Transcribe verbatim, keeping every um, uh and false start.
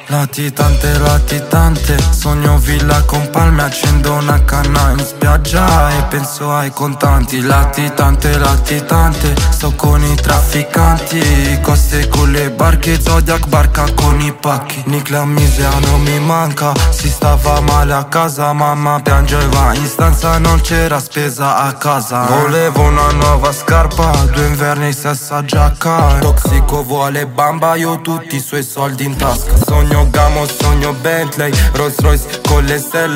Latitante, latitante, sogno villa con palme, accendo una canna in spiaggia e penso ai contanti. Latitante, latitante, sto con i trafficanti, coste con le barche, Zodiac barca con i pacchi. Nicla misia non mi manca, si stava male a casa, mamma piangeva in stanza, non c'era spesa a casa. Volevo una nuova scarpa, due inverni stessa giacca. Toxico vuole bamba, io tutti i suoi soldi in tasca. Sogno Gamo, sogno Bentley, Rolls Royce con le stelle.